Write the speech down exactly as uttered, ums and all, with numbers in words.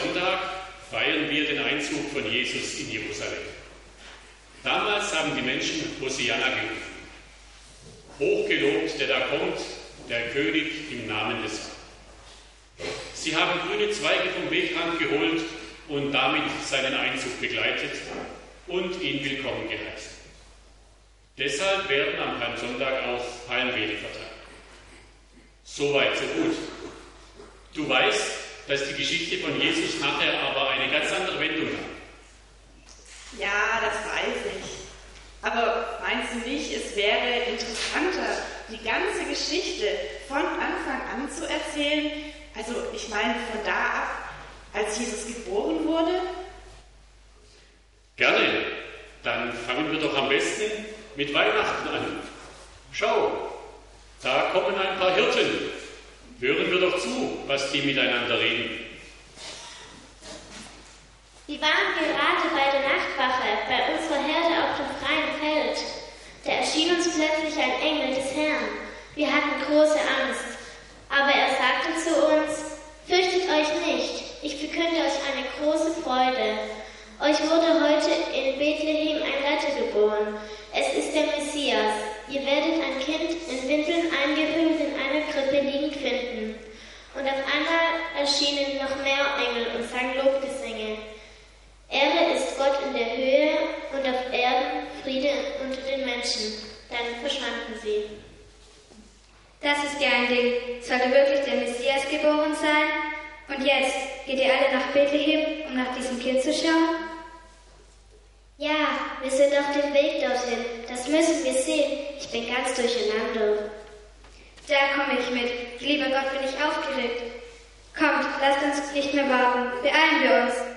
Palmsonntag feiern wir den Einzug von Jesus in Jerusalem. Damals haben die Menschen Hosianna gerufen. Hochgelobt, der da kommt, der König im Namen des Herrn. Sie haben grüne Zweige vom Wegrand geholt und damit seinen Einzug begleitet und ihn willkommen geheißen. Deshalb werden am Palmsonntag auch Palmwedel verteilt. Soweit, so gut. Du weißt, dass die Geschichte von Jesus nachher aber eine ganz andere Wendung hat. Ja, das weiß ich. Aber meinst du nicht, es wäre interessanter, die ganze Geschichte von Anfang an zu erzählen? Also ich meine von da ab, als Jesus geboren wurde? Gerne. Dann fangen wir doch am besten mit Weihnachten an. Schau, da kommen ein paar Hirten. Hören wir doch zu, was die miteinander reden. Wir waren gerade bei der Nachtwache, bei unserer Herde auf dem freien Feld. Da erschien uns plötzlich ein Engel des Herrn. Wir hatten große Angst. Aber er sagte zu uns, fürchtet euch nicht, ich verkünde euch eine große Freude. Euch wurde heute in Bethlehem ein Retter geboren. Es ist der Messias. Ihr werdet ein Kind in Windeln eingehüllt in einer Krippe liegend finden. Und auf einmal erschienen noch mehr Engel und sangen Lobgesänge. Ehre ist Gott in der Höhe und auf Erden Friede unter den Menschen. Dann verschwanden sie. Das ist ja ein Ding. Sollte wirklich der Messias geboren sein? Und jetzt geht ihr alle nach Bethlehem, um nach diesem Kind zu schauen? Ja, wir sind auf dem Weg dorthin. Das müssen wir sehen. Ich bin ganz durcheinander. Da komme ich mit. Lieber Gott, bin ich aufgeregt. Kommt, lasst uns nicht mehr warten. Beeilen wir uns.